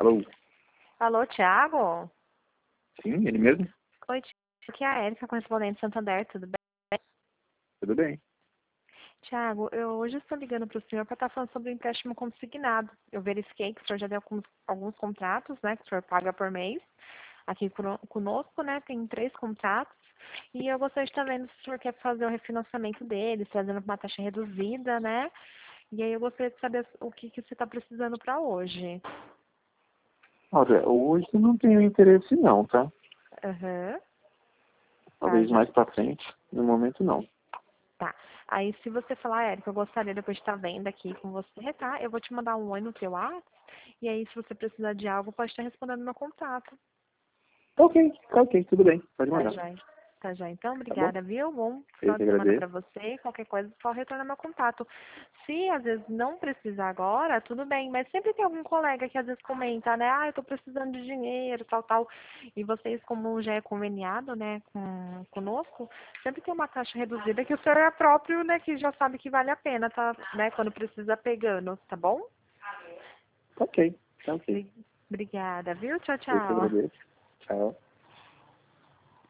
Alô? Alô, Thiago? Sim, ele mesmo? Oi, aqui é a Érica, correspondente Santander, tudo bem? Tudo bem. Thiago, eu hoje estou ligando para o senhor para estar falando sobre o empréstimo consignado. Eu verifiquei que o senhor já deu alguns contratos, né, que o senhor paga por mês. Aqui conosco, né, tem 3 contratos. E eu gostaria de estar vendo se o senhor quer fazer o refinanciamento deles, trazendo uma taxa reduzida, né? E aí eu gostaria de saber o que você está precisando para hoje. Olha, hoje eu não tenho interesse não, tá? Aham. Tá, Talvez já. mais pra frente. No momento não. Tá. Aí se você falar, Érica, eu gostaria depois de estar vendo aqui com você, tá? Eu vou te mandar um oi no teu WhatsApp. E aí, se você precisar de algo, pode estar respondendo no meu contato. Ok, tudo bem. Pode Tá, mandar. já. Tá, já. Então, Tá bom? obrigada, viu? Bom Eu final que de semana pra agradeço. você. Qualquer coisa, só retorna meu contato. Se às vezes não precisar agora, tudo bem. Mas sempre tem algum colega que às vezes comenta, né? Ah, eu tô precisando de dinheiro, tal, tal. E vocês, como já é conveniado, né, conosco, sempre tem uma taxa reduzida que o senhor é próprio, né, que já sabe que vale a pena, tá? Né, quando precisa pegando, tá bom? Tá ok. Obrigada, viu? Tchau, Eu que tchau. agradeço. Tchau.